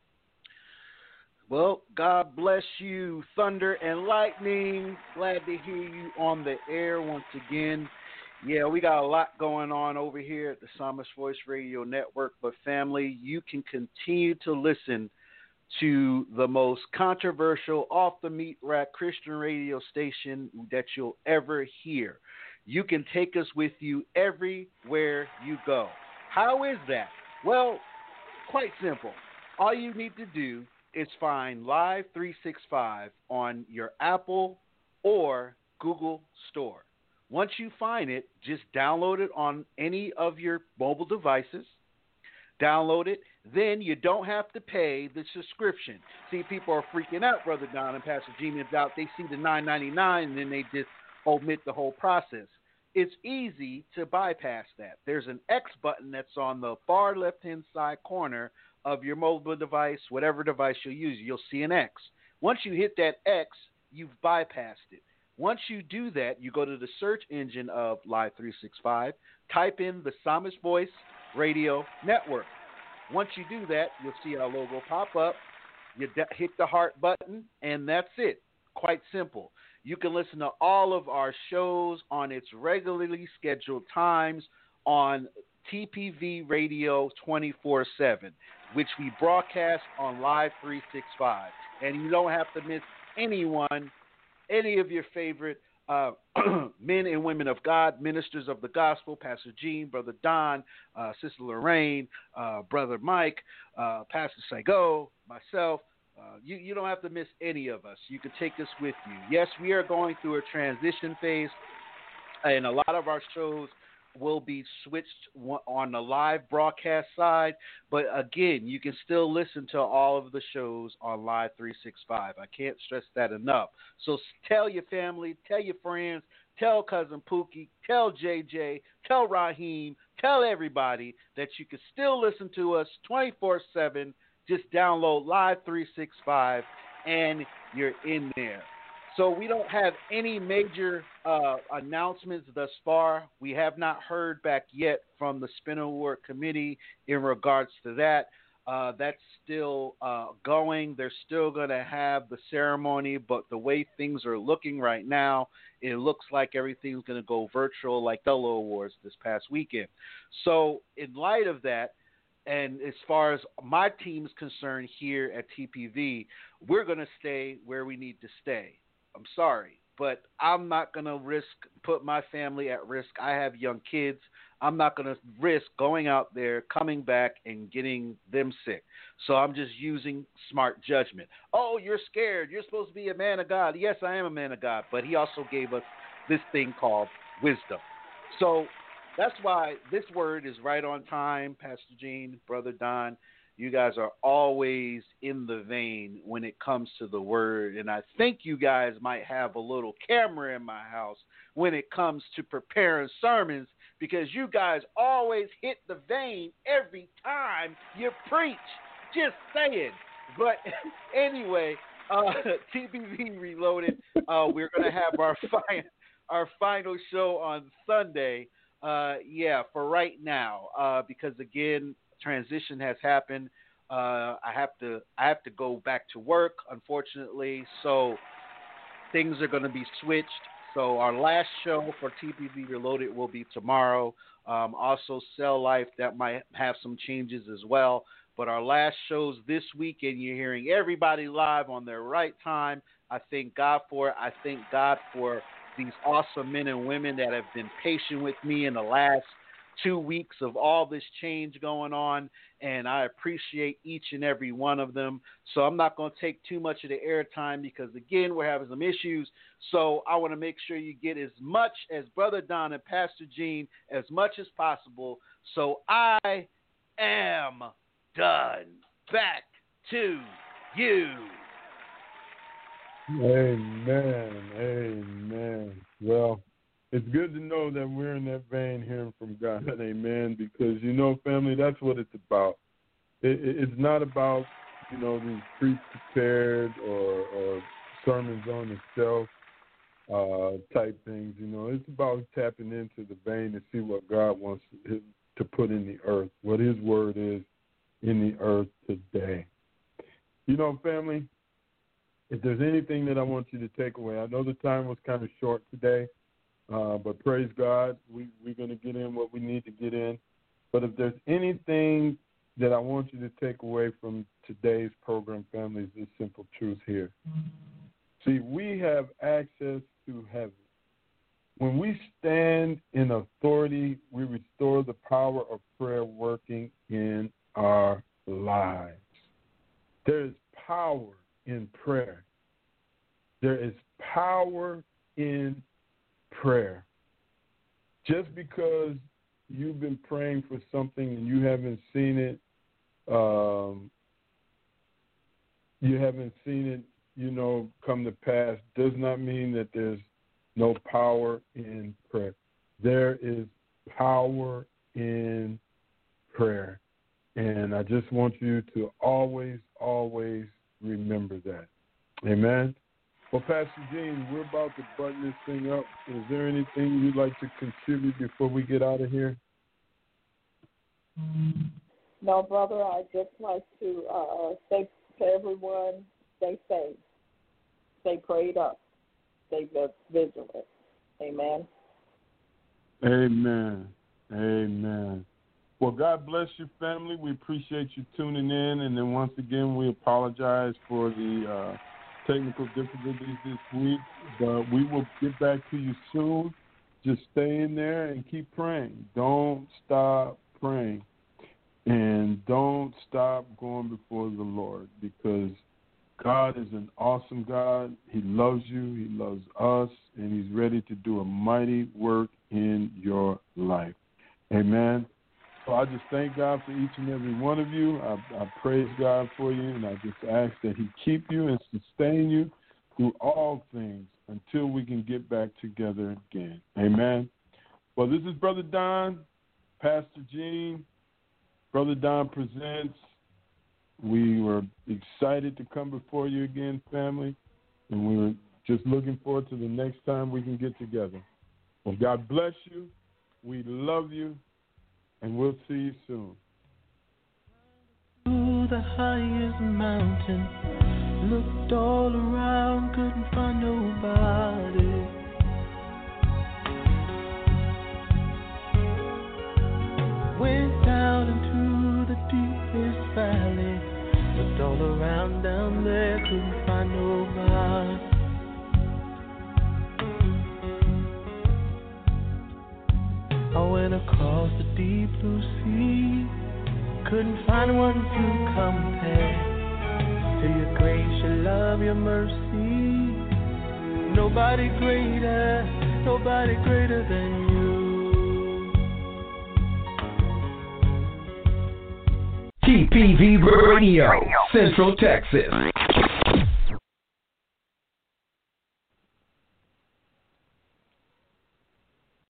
Well, God bless you, Thunder and Lightning. Glad to hear you on the air once again. Yeah, we got a lot going on over here at the Psalmist Voice Radio Network, but family, you can continue to listen to the most controversial, off-the-meat-rack Christian radio station that you'll ever hear. You can take us with you everywhere you go. How is that? Well, quite simple. All you need to do is find Live 365 on your Apple or Google Store. Once you find it, just download it on any of your mobile devices. Download it. Then you don't have to pay the subscription. See, people are freaking out, Brother Don and Pastor G-Man's out. They see the $9.99 and then they just omit the whole process. It's easy to bypass that. There's an X button that's on the far left-hand side corner of your mobile device, whatever device you'll use. You'll see an X. Once you hit that X, you've bypassed it. Once you do that, you go to the search engine of Live 365, type in the Psalmist Voice Radio Network. Once you do that, you'll see our logo pop up. You hit the heart button, and that's it. Quite simple. You can listen to all of our shows on its regularly scheduled times on TPV Radio 24/7, which we broadcast on Live 365. And you don't have to miss any of your favorite men and women of God, ministers of the gospel, Pastor Gene, Brother Don, Sister Lorraine, Brother Mike, Pastor Sago, myself. You don't have to miss any of us. You can take us with you. Yes, we are going through a transition phase, and a lot of our shows will be switched on the live broadcast side. But again, you can still listen to all of the shows on Live 365. I can't stress that enough. So tell your family, tell your friends, tell Cousin Pookie, tell JJ, tell Raheem, tell everybody that you can still listen to us 24/7. Just download Live 365 and you're in there. So we don't have any major announcements thus far. We have not heard back yet from the Spin Award Committee in regards to that. That's still going. They're still going to have the ceremony, but the way things are looking right now, it looks like everything's going to go virtual like the Stellar Awards this past weekend. So in light of that, and as far as my team's concerned here at TPV, we're going to stay where we need to stay. I'm sorry, but I'm not going to put my family at risk. I have young kids. I'm not going to risk going out there, coming back, and getting them sick. So I'm just using smart judgment. Oh, you're scared. You're supposed to be a man of God. Yes, I am a man of God, but he also gave us this thing called wisdom. So that's why this word is right on time, Pastor Gene, Brother Don. You guys are always in the vein when it comes to the word. And I think you guys might have a little camera in my house when it comes to preparing sermons, because you guys always hit the vein every time you preach. Just saying. But anyway, TPV Reloaded, we're going to have our final show on Sunday. For right now, because again, transition has happened. I have to go back to work, unfortunately. So things are going to be switched. So our last show for TPV Reloaded will be tomorrow. Also, Cell Life, that might have some changes as well. But our last shows this weekend, you're hearing everybody live on their right time. I thank God for it. I thank God for these awesome men and women that have been patient with me in the last 2 weeks of all this change going on, and I appreciate each and every one of them. So I'm not going to take too much of the airtime because, again, we're having some issues. So I want to make sure you get as much as Brother Don and Pastor Gene as much as possible. So I am done. Back to you. Amen. Amen. Well, it's good to know that we're in that vein hearing from God. Amen. Because, family, that's what it's about. It's not about, these pre-prepared or sermons on the shelf type things. It's about tapping into the vein to see what God wants to put in the earth, what his word is in the earth today. Family, if there's anything that I want you to take away, I know the time was kind of short today, but praise God, we're going to get in what we need to get in. But if there's anything that I want you to take away from today's program, family, is this simple truth here. See, we have access to heaven. When we stand in authority, we restore the power of prayer working in our lives. There is power in prayer. There is power in prayer. Just because you've been praying for something and you haven't seen it, come to pass, does not mean that there's no power in prayer. There is power in prayer. And I just want you to always, always remember that. Amen. Well, Pastor Gene, we're about to button this thing up. Is there anything you'd like to contribute before we get out of here? No, brother, I just like to say to everyone, stay safe, stay prayed up, stay vigilant. Amen. Amen. Amen. Well, God bless you, family. We appreciate you tuning in. And then once again, we apologize for the technical difficulties this week. But we will get back to you soon. Just stay in there and keep praying. Don't stop praying. And don't stop going before the Lord, because God is an awesome God. He loves you. He loves us. And he's ready to do a mighty work in your life. Amen. So I just thank God for each and every one of you. I praise God for you, and I just ask that he keep you and sustain you through all things until we can get back together again. Amen. Well, this is Brother Don, Pastor Gene. Brother Don Presents. We were excited to come before you again, family, and we were just looking forward to the next time we can get together. Well, God bless you. We love you. And we'll see you soon. To the highest mountain, looked all around, couldn't find nobody. Went down into the deepest valley, looked all around down there, couldn't find nobody. I went across the deep blue sea, couldn't find one to compare to your grace, your love, your mercy. Nobody greater than you. TPV Radio, Central Texas.